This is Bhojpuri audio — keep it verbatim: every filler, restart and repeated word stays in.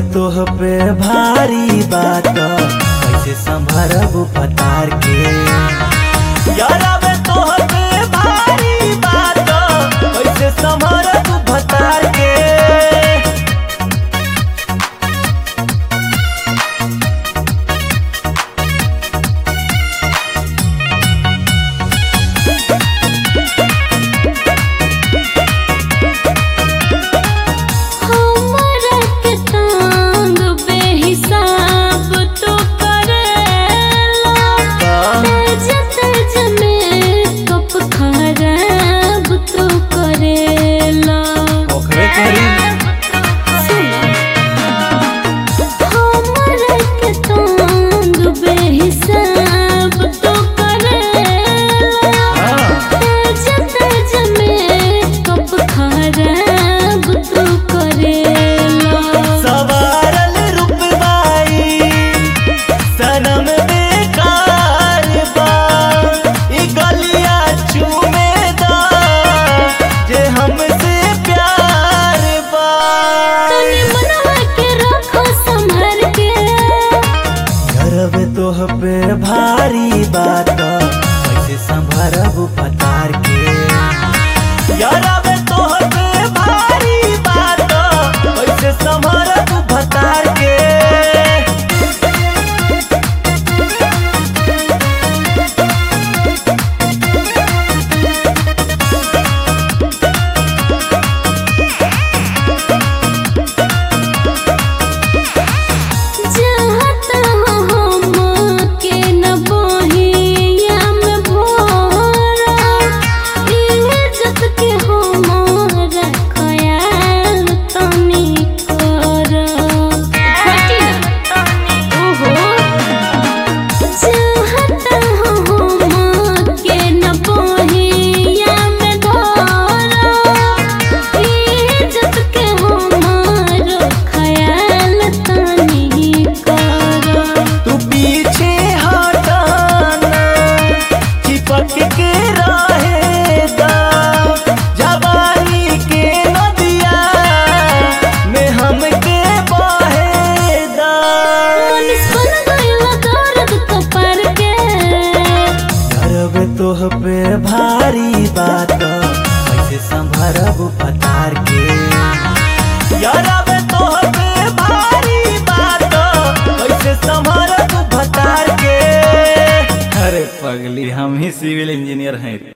तोह पे भारी बात कैसे संभरबू पतार के। यारबे तोह पे भारी बात कैसे संभरबू पतार के। तोह पे भारी बात कैसे संभरबू पतार के। यारबे तोह पे भारी बात कैसे संभरबू पतार के। तोह पे भारी बात कैसे संभरबू पतार के। यारबे तोह पे भारी बात कैसे संभरबू पतार के। अरे पगली, हम ही सिविल इंजीनियर हैं।